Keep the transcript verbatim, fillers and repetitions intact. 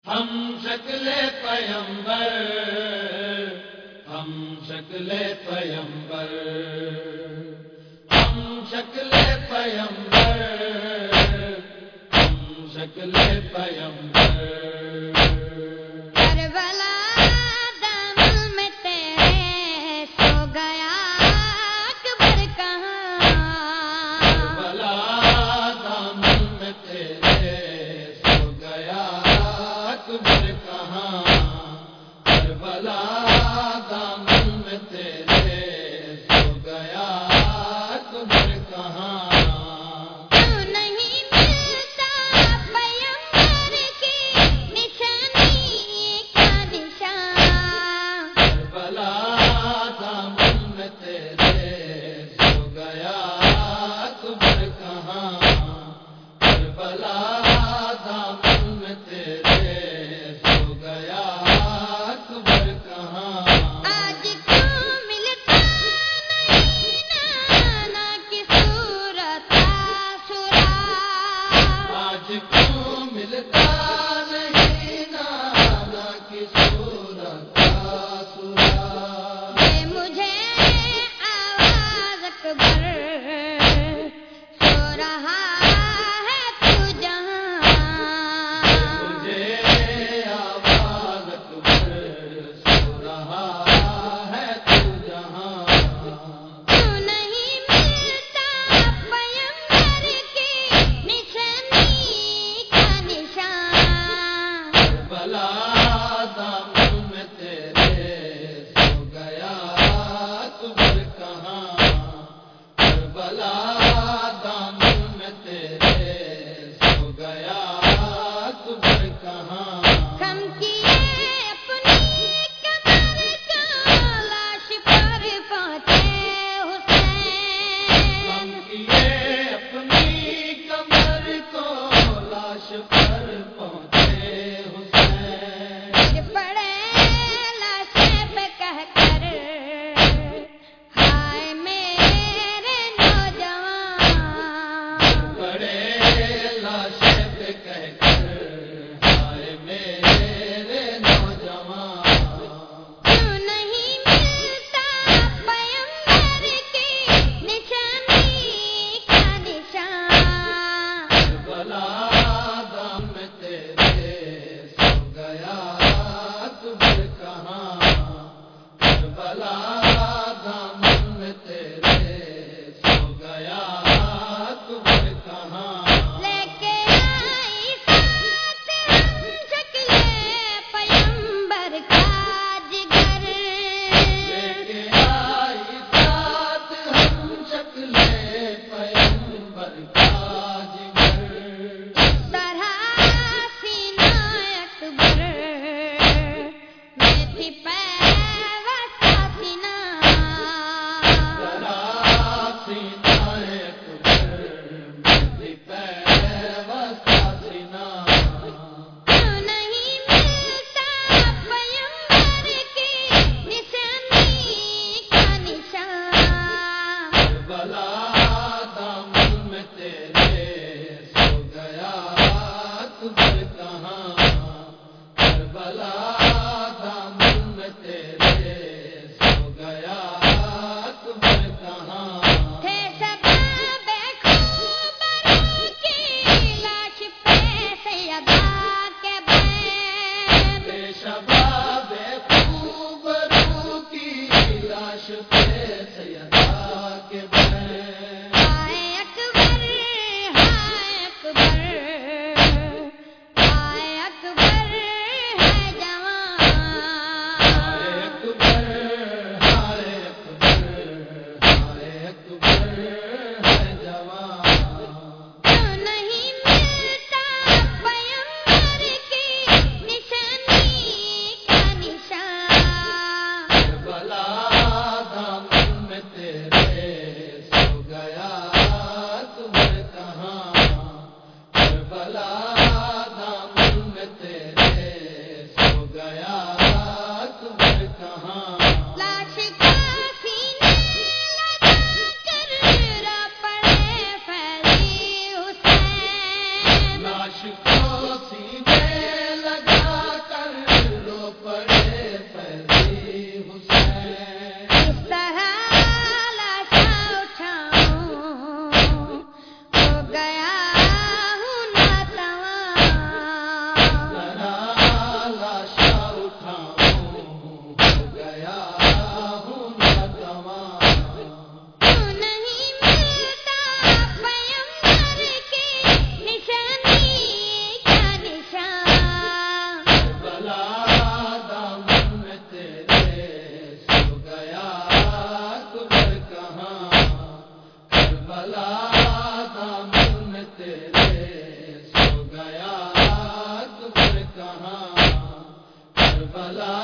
ہم شکل پیمبر، ہم شکل پیمبر، ہم شکل پیمبر، ہم شکل پیمبر۔ کربلا دامن میں تیرے سو گیا اکبر کہاں، کربلا دامن میں تیرے سو گیا اکبر کہاں، کربلا دامن میں تیرے سو گیا اکبر کہاں۔ کیوں نہیں ملتا پیمبر کی نشانی کا نشان، کربلا دامن میں تیرے سو گیا اکبر کہاں، کربلا دامن میں تیرے سو گیا اکبر کہاں۔ آج کیوں ملتا نہیں نانا کی صورت آسورا، آج کیوں ملتا نہیں نانا کی صورت آسورا، دے مجھے آواز اکبر سو رہا ہے تو جہاں، مجھے آواز اکبر سو رہا ہے تو جہاں۔ کیوں نہیں ملتا پیمبر کی نشانی کا نشان، کربلا دامن میں تیرے سو گیا اکبر کہاں، کربلا دامن میں تیرے سو گیا اکبر کہاں۔ کم کیے اپنی کمر کو لاش پر پہنچے حسین، ہم کیے اپنی کمر کو لاش پر پہنچے حسین، گر پڑے لاشیں پہ کہہ کر ہائے میرے نوجوان، بڑے لاشیں پہ کہہ کر ہائے میرے نوجوان۔ کیوں نہیں ملتا پیمبر کی نشانی کا نشان، کربلا دامن میں تیرے سو گیا اکبر کہاں، کربلا دامن میں تیرے سو گیا اکبر کہاں۔ لے کے آئی ساتھ ہم شکل پیمبر کا جگر، لے کے آئی ساتھ ہم شکل پیمبر کا جگر، طرح سینہ اکبر میں تھی پیوستہ سینہ، ذرا سینہ اکبر میں پیوستہ سینہ۔ کیوں نہیں ملتا پیمبر کی نشانی کا نشان، کربلا دامن میں تیرے سو گیا اکبر کہاں، کربلا دامن میں تیرے سو گیا اکبر کہاں۔ تھے شباب خوبرو کی لاش پہ سیدا کے بین، بے شباب خوبرو کی لاش پہ سیدا کے بین، ہائے اکبر ہائے اکبر ہائے اکبر ہے جوان، ہائے اکبر ہائے اکبر ہائے اکبر ہے جوان۔ کیوں نہیں ملتا پیمبر کی نشانی کا نشان، کربلا دامن میں تیرے سو گیا اکبر کہاں، کربلا دامن میں تیرے سو گیا اکبر کہاں۔ لاش کا سینے لگا کر را پڑے فیضی حسین، لاش کو سینے لگا تھاموں ہو گیا ہوں ناتواں کیوں نہیں ملتا پیغمبر کی نشانی کا نشان کربلا دامن میں تیرے سو گیا قبر کہاں کربلا دامن میں تیرے سو گیا قبر کہاں کربلا